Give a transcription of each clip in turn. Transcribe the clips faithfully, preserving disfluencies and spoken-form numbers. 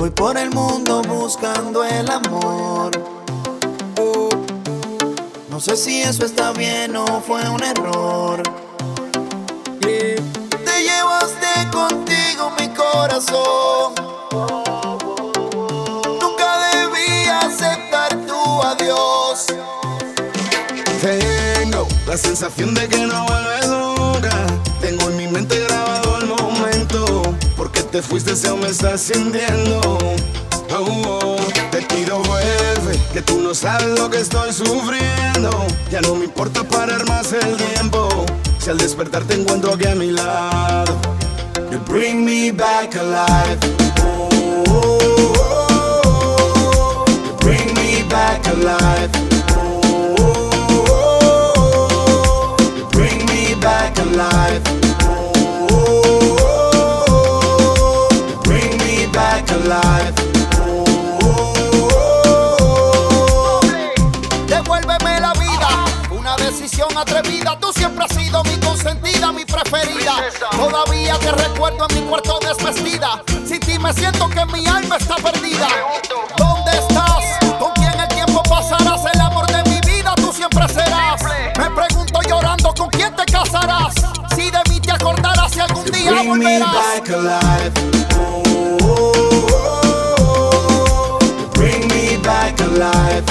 Voy por el mundo buscando el amor. No sé si eso está bien o fue un error. Te llevaste contigo mi corazón. Nunca debí aceptar tu adiós. Tengo la sensación de que no vuelves nunca. Tengo en mi mente grabado el momento. Porque te fuiste, se me está sintiendo. Oh, oh. Te pido vuelve, que tú no sabes lo que estoy sufriendo. Ya no me importa parar más el tiempo. Si al despertar te encuentro aquí a mi lado. You bring me back alive. Oh, oh, oh, oh. You bring me back alive. Oh, oh, oh, oh. You bring me back alive. Oh, oh, oh, oh. You bring me back alive. Devuélveme la vida, una decisión atrevida. Tú siempre has sido mi consentida, mi preferida. Todavía te recuerdo en mi cuarto desvestida. Sin ti me siento que mi alma está perdida. ¿Dónde estás? ¿Con quién el tiempo pasarás? El amor de mi vida tú siempre serás. Me pregunto llorando ¿con quién te casarás? Si de mí te acordarás, si algún día volverás. Bring me back alive.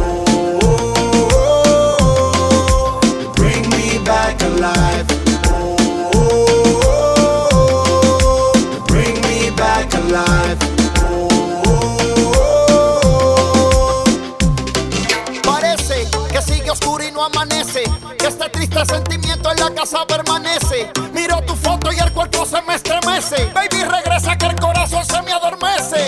Alive. Oh, oh, oh, oh. Bring me back alive. Oh, oh, oh. Parece que sigue oscuro y no amanece, que este triste sentimiento en la casa permanece. Miro tu foto y el cuerpo se me estremece. Baby, regresa que el corazón se me adormece.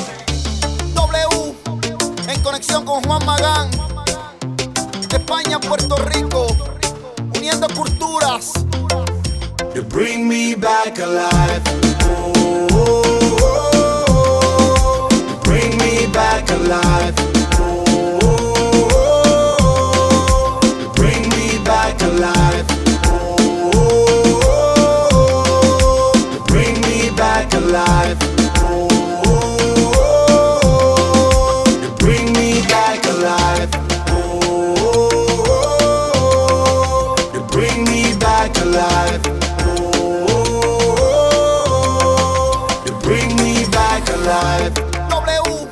W, en conexión con Juan Magán, España, Puerto Rico, uniendo culturas. You bring me back alive. Oh, oh, oh, oh. You bring me back alive. Oh, oh, oh, oh. You bring me back alive. Oh, oh, oh, oh. You bring me back alive. Oh, oh, oh, oh. You bring me back alive. Bring me back alive. Oh, oh, oh, you bring me back alive. W,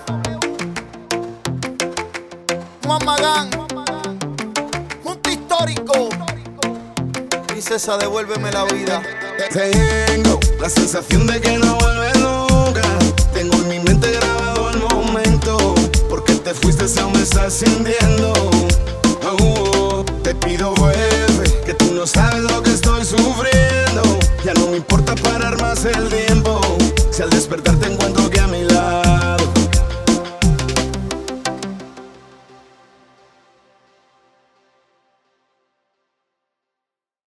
Juan Magán, junto histórico. Princesa, devuélveme la vida. Tengo la sensación de que no vuelves nunca. Tengo en mi mente grabado el momento. Porque te fuiste, se me está sintiendo. Oh, oh, te pido vuelve, que tú no sabes lo que estoy sufriendo. Ya no me importa parar más el tiempo. Si al despertar te encuentro